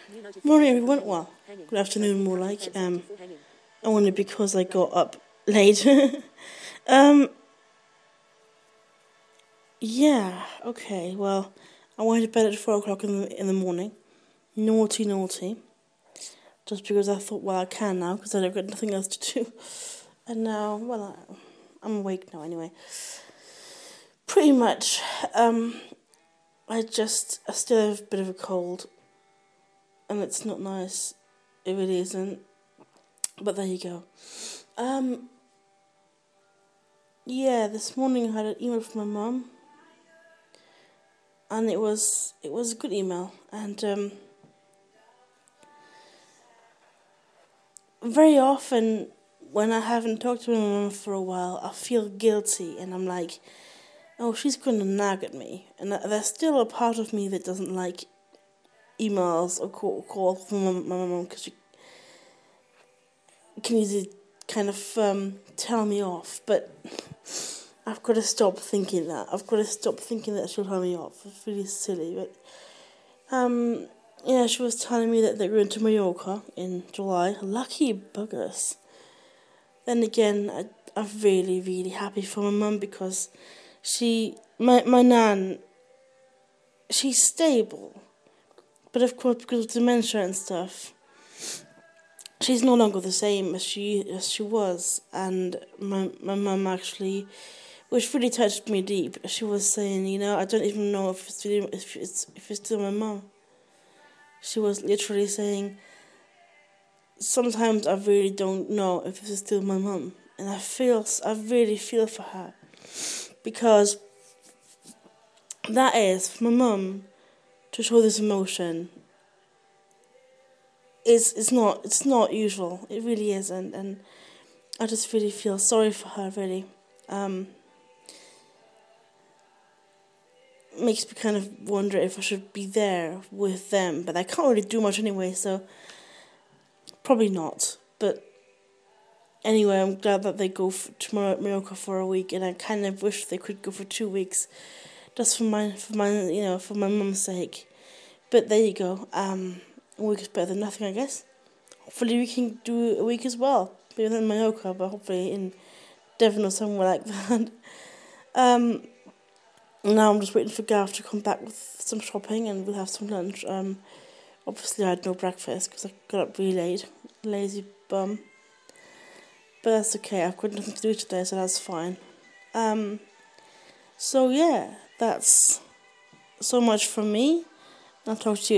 Morning, everyone. Well, good afternoon, more like. Only because I got up late. um, yeah. Okay. Well, I went to bed at 4 o'clock in the morning. Naughty, naughty. Just because I thought, well, I can now because I've got nothing else to do. And now, well, I'm awake now anyway. Pretty much. I still have a bit of a cold, and it's not nice. It really isn't. But there you go. Yeah, this morning I had an email from my mum, and it was a good email. And very often when I haven't talked to my mum for a while, I feel guilty, and I'm like, oh, she's going to nag at me, and there's still a part of me that doesn't like emails or call from my mum because she can easily kind of tell me off, but I've got to stop thinking that. I've got to stop thinking that she'll tell me off. It's really silly, but yeah, she was telling me that they're going to Mallorca in July. Lucky buggers. Then again, I'm really, really happy for my mum because my nan, she's stable, but of course because of dementia and stuff, she's no longer the same as she was. And my mum actually, which really touched me deep. She was saying, I don't even know if it's still my mum. She was literally saying, sometimes I really don't know if this is still my mum, and I really feel for her, because that is for my mum to show this emotion. It's not usual. It really isn't, and I just really feel sorry for her. Really. Makes me kind of wonder if I should be there with them, but I can't really do much anyway, so probably not. But anyway, I'm glad that they go to Morocco for a week, and I kind of wish they could go for 2 weeks, just for my mum's sake. But there you go. A week is better than nothing, I guess. Hopefully we can do a week as well, maybe not in Mallorca, but hopefully in Devon or somewhere like that. Now I'm just waiting for Gav to come back with some shopping, and we'll have some lunch. Obviously I had no breakfast because I got up really late. Lazy bum. But that's okay, I've got nothing to do today, so that's fine. So yeah, that's so much from me. I'll talk to you